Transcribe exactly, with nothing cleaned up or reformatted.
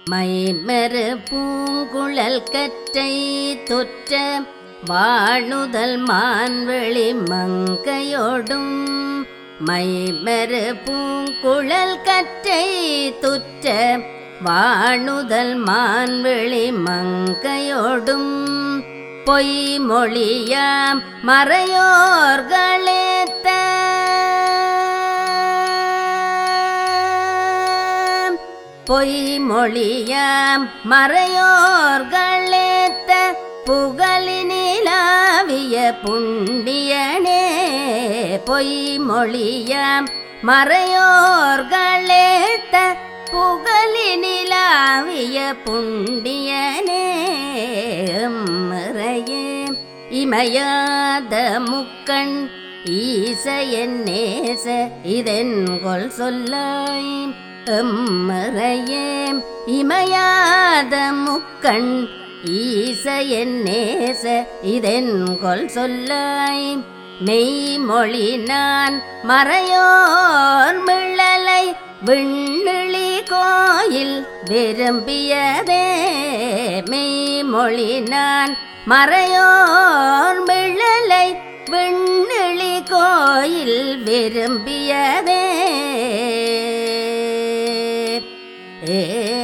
மைமெரு பூங்குழல் கற்றை தொற்ற வாணுதல் மான்வெளி மங்கையோடும் மைமெரு பூங்குழல் கற்றை தொற்ற வாணுதல் மான்வெளி மங்கையோடும் பொய்மொழியாம் மறையோர்களேத்த பொய்மொழியாம் மறையோர்களேத்த புகழினிலாவிய புண்ணியனே பொய்மொழியாம் மறையோர்களேத்த புகழினிலாவிய புண்ணியனே மறையே இமையாத முக்கண் ஈசையன் நேச இதென்கொல் சொல்லாய் எம்மறையே இமையாத முக்கண் ஈசையன் நேச இதென்கொல் சொல்லாய் மெய்மொழி நான் மறையோர் மிள்ளலை விண்ணிழி கோயில் விரும்பியதே மெய்மொழி நான் மறையோர் மிள்ளலை விண்ணிழி கோயில் விரும்பியதே ஏ